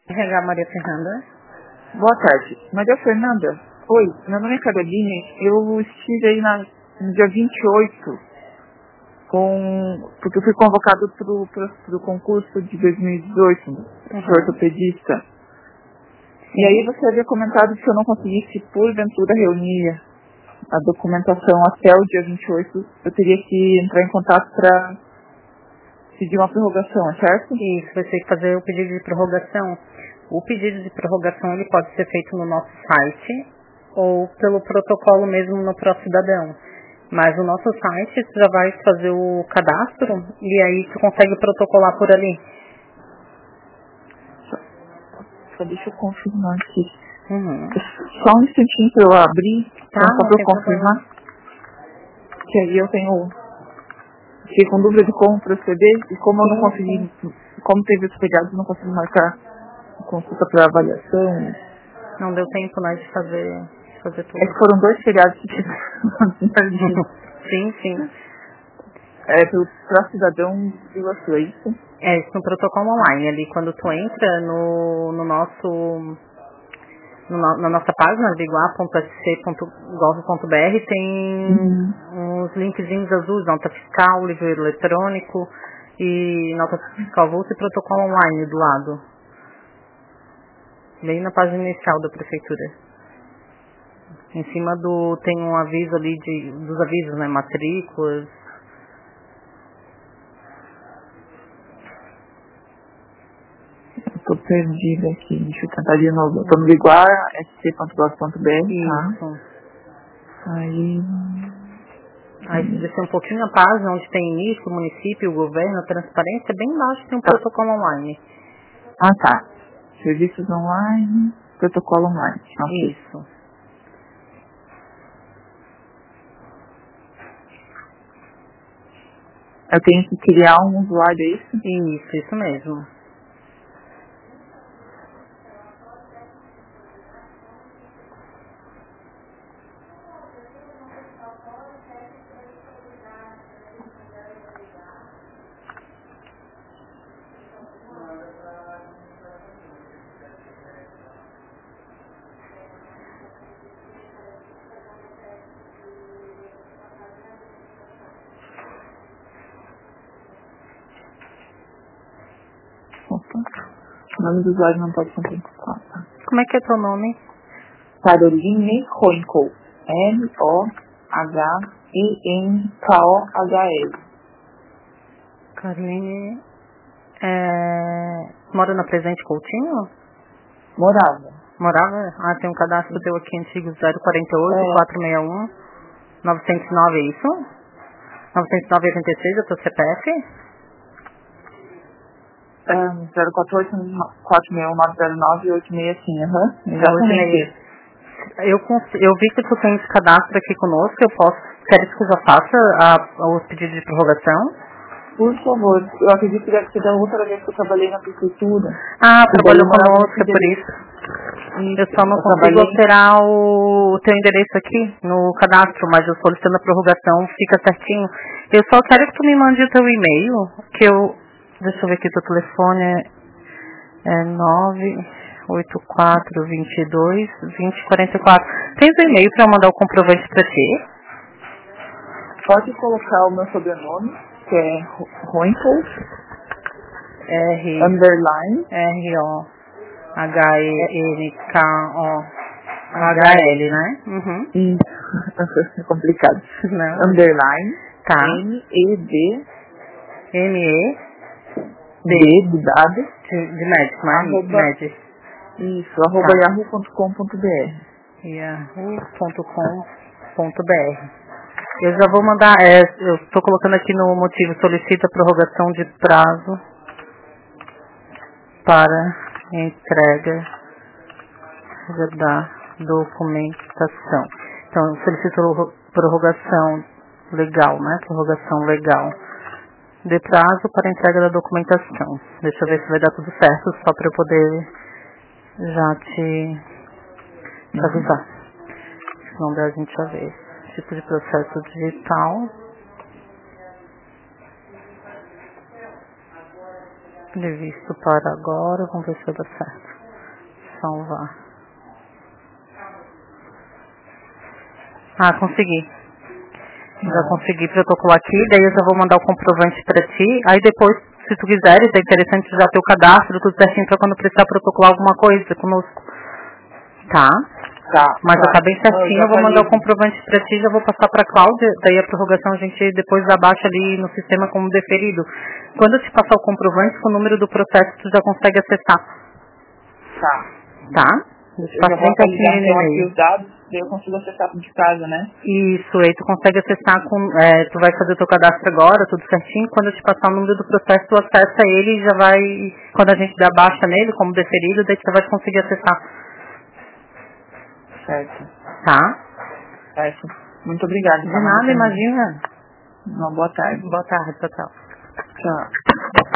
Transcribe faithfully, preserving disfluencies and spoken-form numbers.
R H Maria Fernanda. Boa tarde. Maria Fernanda, oi, meu nome é Caroline. Eu estive aí na, no dia vinte e oito, com, porque eu fui convocado para o concurso de dois mil e dezoito, uhum. Sou ortopedista. E aí você havia comentado que se eu não conseguisse, porventura, reunir a documentação até o dia vinte e oito, eu teria que entrar em contato para pedir uma prorrogação, é certo? Isso, você tem que fazer o pedido de prorrogação. O pedido de prorrogação ele pode ser feito no nosso site ou pelo protocolo mesmo no ProCidadão. Mas no nosso site você já vai fazer o cadastro e aí você consegue protocolar por ali. Só, só deixa eu confirmar aqui. Uhum. Só um instantinho para eu abrir, tá, só para eu confirmar. Problema. Que aí eu tenho... Fiquei com dúvida de como proceder e como sim, eu não consegui... Sim. Como teve os feriados, eu não consegui marcar consulta para avaliação. Não deu tempo, né, de fazer, de fazer tudo. É que foram dois feriados que tiveram. Sim, sim. É, pelo ProCidadão Vila Sul, é isso? É, isso no protocolo online. Ali, quando tu entra no, no nosso... No, na nossa página, biguá ponto s c ponto gov ponto b r, tem uhum. uns linkzinhos azuis, nota fiscal, livro eletrônico e nota fiscal avulsa e protocolo online do lado. Bem na página inicial da prefeitura. Em cima do tem um aviso ali de, dos avisos, né? Matrículas. Estou perdida aqui, deixa eu tentar de novo. Estou no biguá s c ponto gov ponto b r, tá? Isso. Aí... Aí se descer um pouquinho a página onde tem início, o município, o governo, a transparência, bem embaixo tem um tá. protocolo online. Ah, tá. Serviços online, protocolo online. Okay. Isso. Eu tenho que criar um usuário, é isso? Isso, isso mesmo. O nome do usuário não pode contemplar. Como é que é teu nome? Caroline Hoinkel. N O H I N K O H L. Caroline... É... Mora na Presidente Coutinho? Morava. Morava? Ah, tem um cadastro teu aqui antigo, zero quatro oito, quatro seis um, nove zero nove, é isso? nove zero nove oito seis, é o teu C P F? Um, zero quatro oito, quatro seis um, nove zero nove, oito seis sim, aham. Exatamente. Eu, eu vi que tu tem esse cadastro aqui conosco, eu posso, queres que eu já faça a, os pedidos de prorrogação? Por favor, eu acredito que deve ser da outra vez que eu trabalhei na prefeitura. Ah, trabalhou conosco, é por isso. isso. Eu só não eu consigo trabalhei... alterar o teu endereço aqui no cadastro, mas eu solicitando a prorrogação, fica certinho. Eu só quero que tu me mande o teu e-mail, que eu... Deixa eu ver aqui, teu telefone é nove oito quatro, dois dois, dois zero quatro quatro. Tens o e-mail para eu mandar o comprovante para ti? Pode colocar o meu sobrenome, que é Hoinkel, R... underline, R O H E N K O H L, né? Uhum. Isso, é complicado. Não. Underline, tá. M E D, M E D de dado, de, de médico, né? Arroba, médico. Isso, arroba tá. yahoo ponto com ponto b r. yahoo ponto com ponto b r. Eu já vou mandar, é, eu estou colocando aqui no motivo, solicita prorrogação de prazo para entrega da documentação. Então, solicito prorrogação legal, né? Prorrogação legal de prazo para entrega da documentação. Deixa eu ver se vai dar tudo certo, só para eu poder já te, te avisar. Se não der, a gente já vê. Tipo de processo digital. De visto para agora, vamos ver se vai dar certo. Salvar. Ah, consegui. Já consegui protocolar aqui, daí eu já vou mandar o comprovante pra ti. Aí depois, se tu quiseres, é interessante já ter o cadastro, tudo certinho pra quando precisar protocolar alguma coisa conosco. Tá? Tá. Mas claro. já tá bem certinho, eu vou mandar o comprovante pra ti, já vou passar pra Cláudia, daí a prorrogação a gente depois abaixa ali no sistema como deferido. Quando eu te passar o comprovante, com o número do processo tu já consegue acessar. Tá. Tá? Eu te Eu passo já vou bem atualizar certinho no então aqui e-mail. os dados, daí eu consigo acessar de casa, né? Isso, aí tu consegue acessar com, é, tu vai fazer o teu cadastro agora, tudo certinho, quando eu te passar o número do processo, tu acessa ele e já vai, quando a gente dá baixa nele, como deferido, daí tu já vai conseguir acessar. Certo. Tá? Certo. Muito obrigada. De nada, imagina. Uma boa tarde. Boa tarde, tchau, tchau. Tchau.